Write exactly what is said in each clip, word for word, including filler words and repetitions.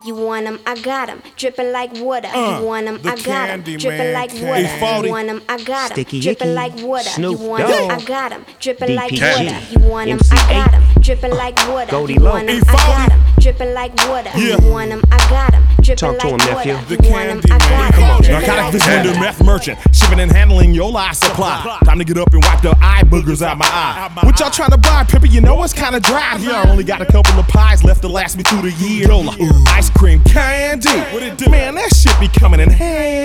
You want 'em, I got 'em, dripping like water. Uh, you want 'em, the I got 'em, Candy dripping Man like Candy. water. Hey, forty. You want 'em, I got 'em, Sticky dripping Icky, like water. Snoop you want 'em, Dogg, I got 'em, dripping like D P G, water. You want 'em, I M C got 'em, dripping like water. Goldie you Low. want 'em, Hey, I got forty. 'em, dripping like water. Yeah. You want 'em, I got 'em, dripping Talk to like him, water. nephew. The You want 'em, Candy I Man. got 'em, Come on, dripping narcotic like vendor, water. meth merchant, shipping and handling your life supply. Time to get up and wipe the eye boogers out my eye. What y'all trying to buy, Pippa? You know it's kinda dry here. I only got a couple of pies left to last me through the year. Yola, ice cream candy. Man, that shit be coming in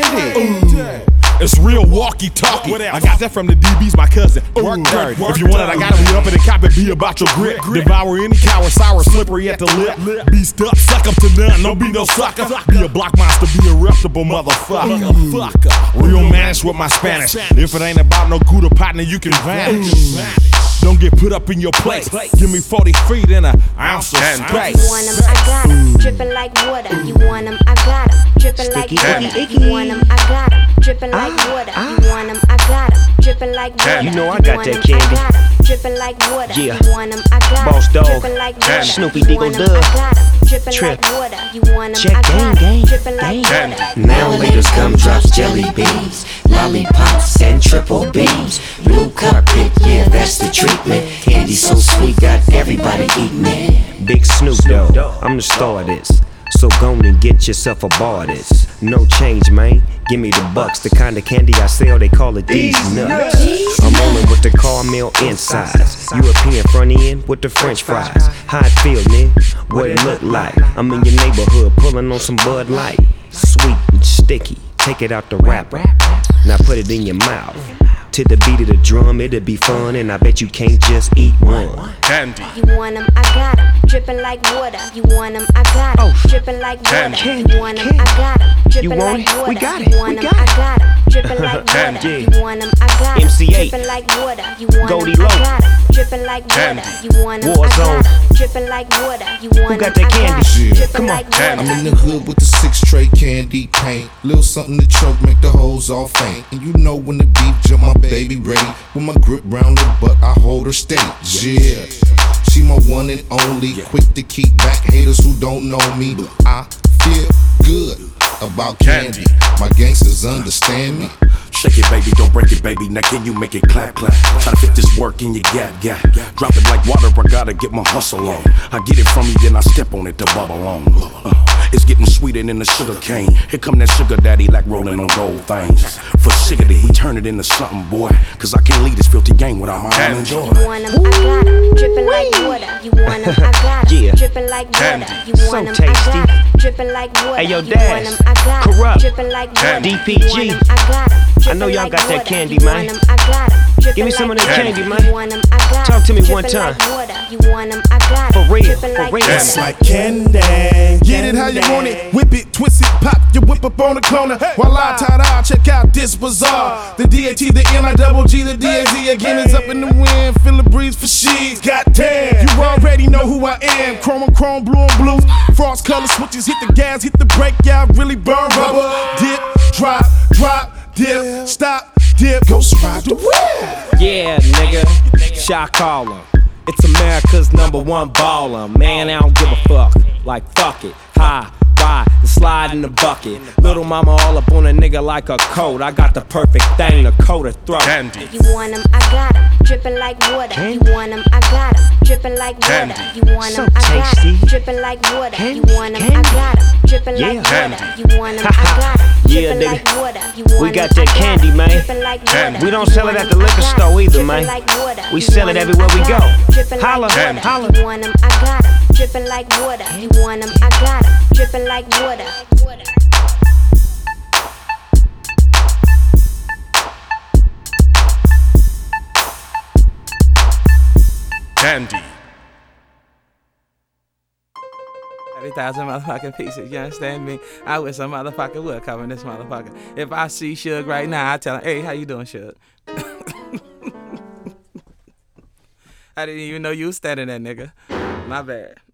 handy. It's real walkie-talkie. I got that from the D B's, my cousin. Work dirt. If you want it, I got it. We up in the cop and be about your grit. Devour any cow sour, slippery at the lip. Be stuck, suck up to none. Don't be no sucker. Be a block monster, be a reputable motherfucker. Fucker. Real manish with my Spanish. If it ain't about no Gouda partner, you can vanish. Don't get put up in your place. Give me forty feet and an ounce of space. You want 'em, I got 'em, dripping like water. You want 'em, I got 'em, dripping like Sticky water. Icky You want 'em, I got 'em, dripping like water. You want 'em, I got 'em, dripping like water. You know I You got want that 'em, candy. I got 'em, dripping like water. Yeah. You want 'em, I got 'em, Boss Dog, dripping like water. Snoopy You Diggle want 'em, Dub, I got 'em, dripping Trip. like water. You want 'em, Check I gang, got 'em, gang, dripping like gang. water. Now laters, gumdrops, jelly beans, lollipops, and triple beams. Blue carpet, yeah, that's the treatment. Candy so sweet, got everybody eating it. Big Snoop Dogg, I'm the star of this. So go and get yourself a bar of this. No change, man. Give me the bucks. The kind of candy I sell, they call it these nuts. I'm rolling with the caramel insides. European front end with the French fries. How it feel, man? What it look like? I'm in your neighborhood pulling on some Bud Light. Sweet and sticky. Take it out the wrapper. Now put it in your mouth. To the beat of the drum, it'll be fun, and I bet you can't just eat one. Candy. You want 'em, I got 'em, dripping like water. You want 'em, I got 'em, dripping like water. Candy, You want 'em, I got 'em, dripping You want like it? water. We got You it. want We 'em, got I it. got 'em, dripping like water. Yeah. You want 'em, I got 'em, M C eight. dripping like water. You want 'em, Goldie I Low. got 'em, dripping like water. You want 'em, I Warzone. got 'em, dripping like water. You want 'em, got that I candy? got 'em, Yeah. dripping Come on. like water. I'm in the hood with the six tray candy paint. Little something to choke, make the hoes all faint. And you know when the beef jump, my baby ready. With my grip round her butt, I hold her steady. Yeah, she my one and only. Quick to keep back haters who don't know me. I feel good about candy. My gangsters understand me. Shake it, baby, don't break it, baby. Now can you make it clap, clap? Try to fit this work in your gap, gap. Drop it like water, I gotta get my hustle on. I get it from you, then I step on it to bubble on. Uh, it's getting sweeter than the sugar cane. Here come that sugar daddy like rolling on gold things. For sickety, we turn it into something, boy. Cause I can't lead this filthy game without my own joy. You want 'em, I got 'em, dripping like water. You want 'em, I got 'em, Yeah. dripping like water. You So want 'em, I tasty. got 'em, dripping like water. Hey, yo, You Daz, want 'em, I got 'em, Corrupt, dripping like water. D P You G. want 'em, I got 'em, I know dripping y'all like got that water. candy, You man. want 'em, I got 'em, dripping Give me some of like that water. candy, You man. want 'em, I got 'em, Talk to me one dripping time. like water. You want 'em, I got 'em, For real, dripping for like real. water. It's like candy. Get it how you want it, whip it, twist it, pop your whip up on the corner. While I ta-da, check out this bazaar. The D A T, the N I double G, the D A Z again is up in the wind. Feel the breeze for she's. Goddamn, you already know who I am. Chrome on chrome, blue on blue. Frost color switches, hit the gas, hit the brake, yeah, I really burn rubber. Dip, drop, drop, dip, stop, dip, ghost ride the whip. Yeah, nigga, shot caller. It's America's number one baller. Man, I don't give a fuck. Like, fuck it. High, ride, and slide in the bucket. Little mama all up on a nigga like a coat. I got the perfect thing to coat her throat. Candy. You want 'em, I got 'em, dripping like water. You want 'em, I got 'em, dripping like water. You want 'em, I got 'em, dripping like water. You want 'em, I got 'em, dripping like water. You want 'em, I got 'em, Yeah, dripping nigga. like water. You We want 'em, got that I candy, got 'em, man. dripping like water. We don't You sell it want at 'em, the I liquor got 'em, store either, dripping man. like water. We You sell want it 'em, everywhere I we got go. 'em, dripping Holla, like water. holla. You want 'em, I got 'em, dripping like water. You want 'em, I got 'em, dripping like water. Candy. thirty thousand motherfucking pieces, you understand me? I wish some motherfucker would come in this motherfucker. If I see Suge right now, I tell him, hey, how you doing, Suge? I didn't even know you was standing there, nigga. My bad.